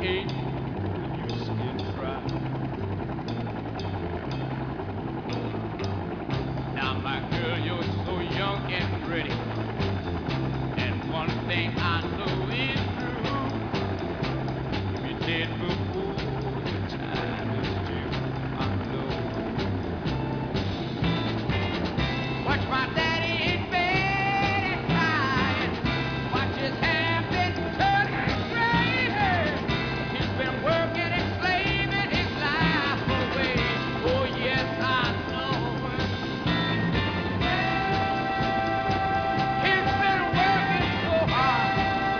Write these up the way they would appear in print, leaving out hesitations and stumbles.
ache till your skin dry. Now, my girl, you're so young and pretty, and one thing I know is true. If you did before your time is due, I know. Watch my daddy in bed and crying. Watch his hair been turning gray. He's been working and slaving his life away. Oh yes, I know. He's been working so hard.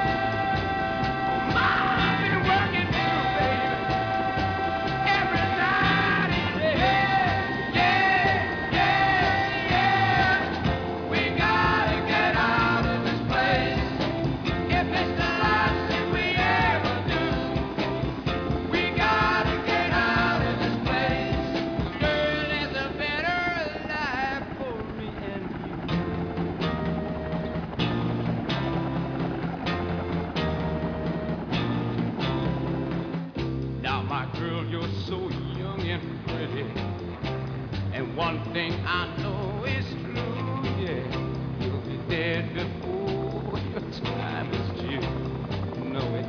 Mama's been working too, baby. Every night and day. Yeah, yeah, yeah. We gotta get out of this place. If it's the last thing we ever do, we gotta get out of this place. Girl, there's a better life for me and you. Now, my girl, you're so young and pretty, and one thing I know is true. Yeah, you'll be dead before your time is due. Know it.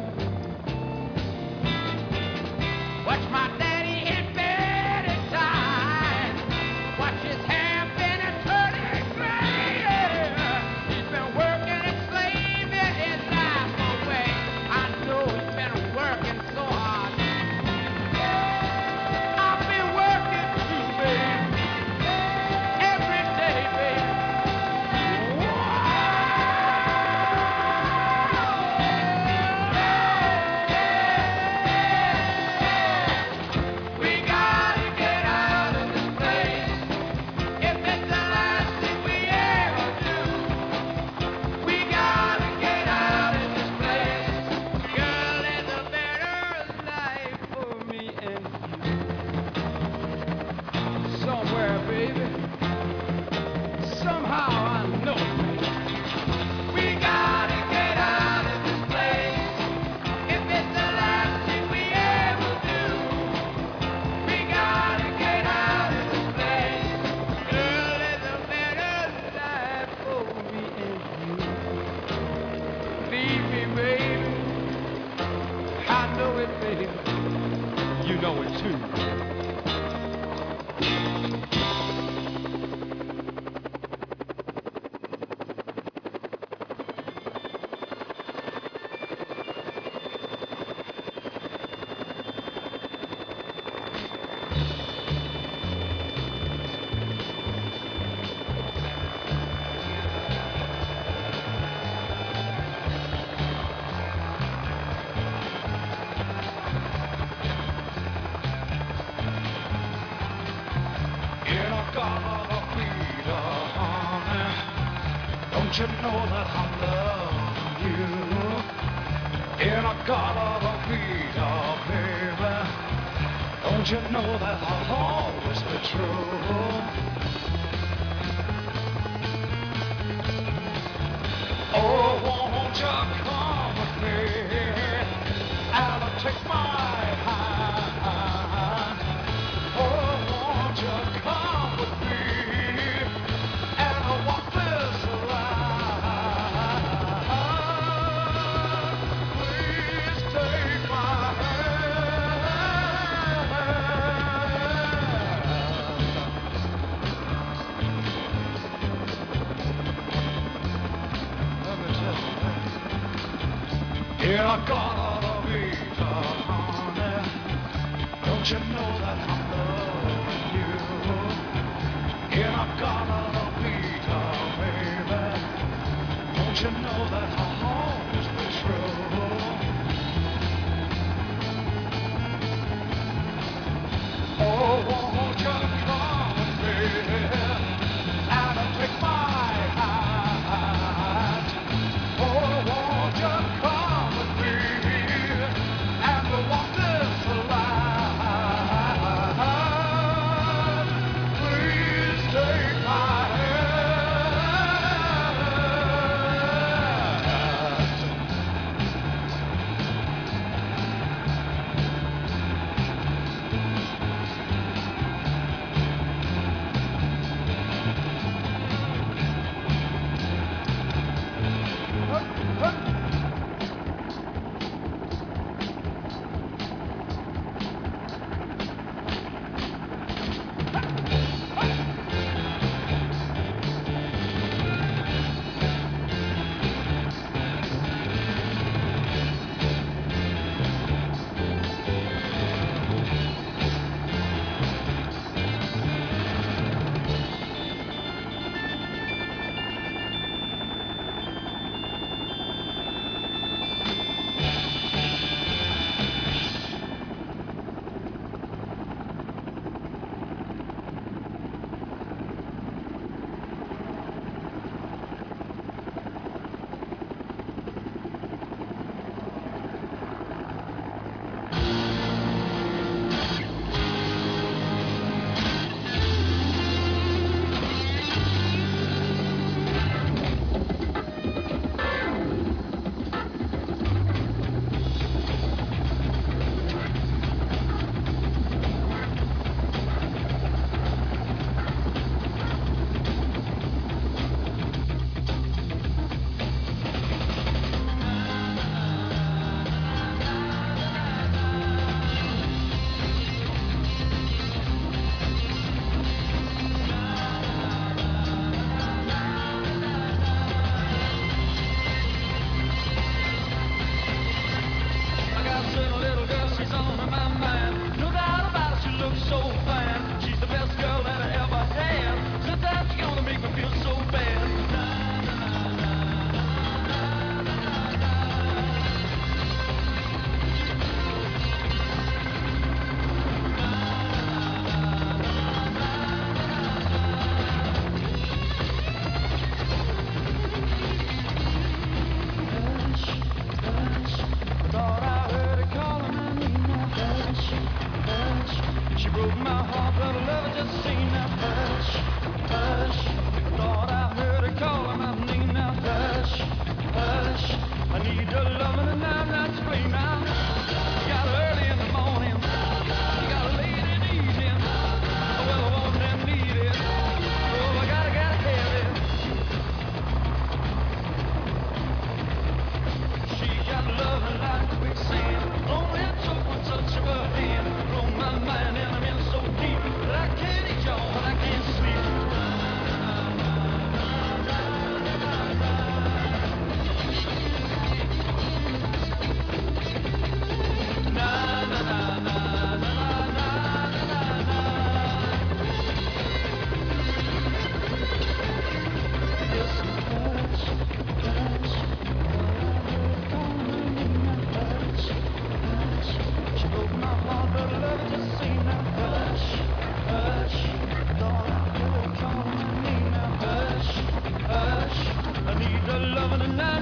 Watch my daddy in bed at time. Watch his hair been a turning gray. He's been working and slaving his life away. I know he's been working so hard. I've been working too, baby. Every day, baby. We gotta get out of this place. If it's the last thing we ever do, we gotta get out of this place. Girl, there's a better life for me and you. Somewhere, baby. Somehow I know it, baby. We gotta get out of this place. If it's the last thing we ever do, we gotta get out of this place. Girl, there's a better life for me and you. Leave me, baby. I know it, baby. You know it too. In a gotta feed honey. Don't you know that I love you? In a gotta feed baby. Don't you know that I'll always be true? Oh, won't you come with me and take my hand? Oh, won't you come with me and walk this line? Please take my hand. Let me tell you that. Yeah, I gotta be honey. Don't you know that I'm loving you? Yeah, I gotta be baby. Don't you know that I'll always be true? Oh, won't you come with me and take my hand? Oh, won't you come with me and walk this line? Please take my hand.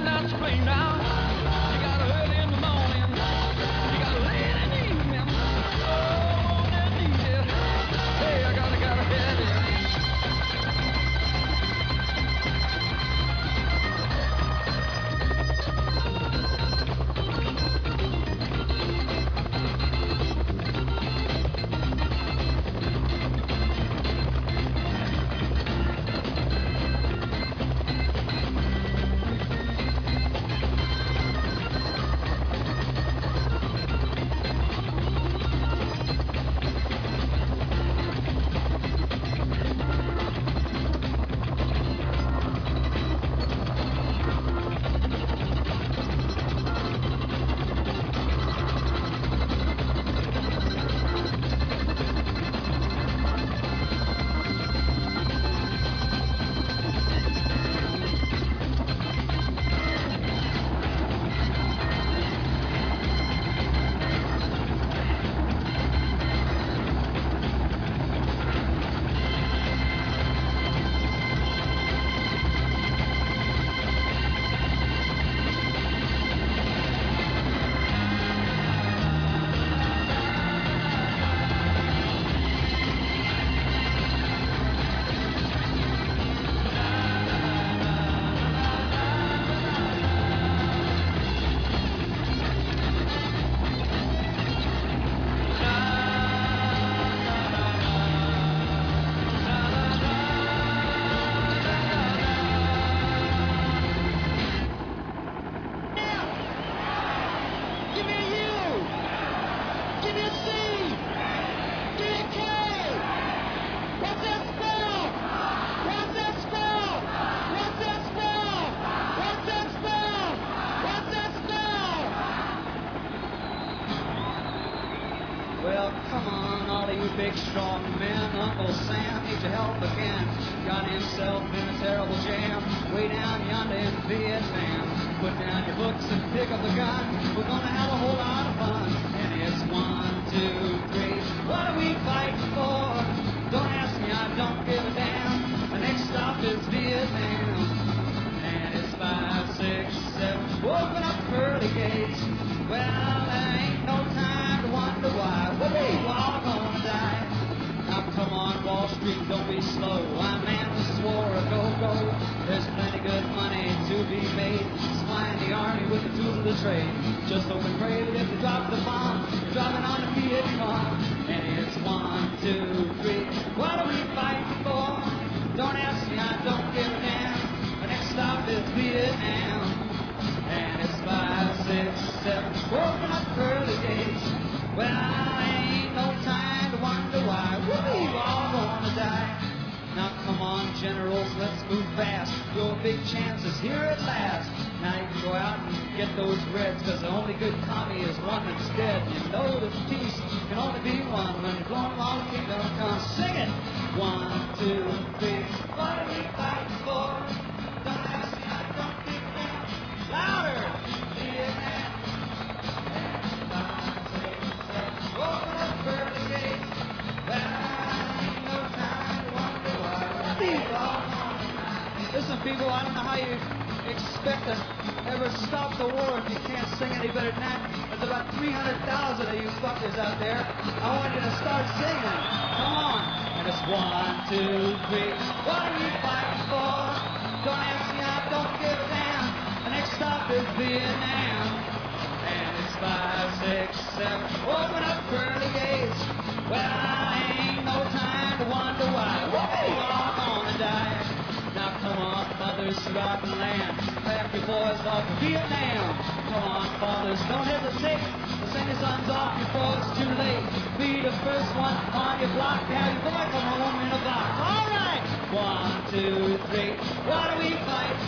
not spring now. You got early in the morning. You got late in the evening. Oh, won't it need it? Hey, I gotta have it. Give me a U. Give me a C. Give me a K. What's that spell? What's that spell? What's that spell? What's that spell? What's that spell? Well, come on, all of you big strong men. Uncle Sam needs your help again. Got himself in a terrible jam way down yonder in Vietnam. Put down your books and pick up the gun. We're gonna have a whole lot of fun. And it's 1, 2, 3. What are we fighting for? Don't ask me, I don't give a damn. The next stop is Vietnam. And it's 5, 6, 7. Open up pearly gates. Well, there ain't no time to wonder why. We're all gonna die. Now come on, Wall Street, don't be slow. I man, this is war, a go-go. There's plenty good money to be made. Supplying the army with the tools of the trade. Just hope and pray that if you drop the bomb, you're dropping on the Vietcong. And it's 1, 2, 3. What are we fighting for? Don't ask me, I don't give a damn. The next stop is Vietnam. And it's 5, 6, 7. Open up pearly gates. Well, ain't no time to wonder why. We're all gonna die. Now come on, generals, let's move fast. Your big chance is here at last. Now you can go out and get those reds, cause the only good commie is one that's dead. You know that peace can only be one when you're going along the kingdom come. Sing it! 1, 2, 3. What are we fighting for? Don't ask me, I don't give a damn. Louder! Vietnam. Open up pearly gates. Well, ain't no time to wonder why. Listen, people, I don't know how you expect to ever stop the war if you can't sing any better than that. There's about 300,000 of you fuckers out there. I want you to start singing. Come on. And it's 1, 2, 3. What are we fighting for? Don't ask me, I don't give a damn. The next stop is Vietnam. And it's 5, 6, 7. Open up pearly gates. Well, ain't no time to wonder why. We're all gonna die. Now come on, mothers throughout the land. Pack your boys off to Vietnam. Come on, fathers, don't hesitate to send your sons off before it's too late. Be the first one on your block to have your boy come home in a box. All right. 1, 2, 3. What are we fighting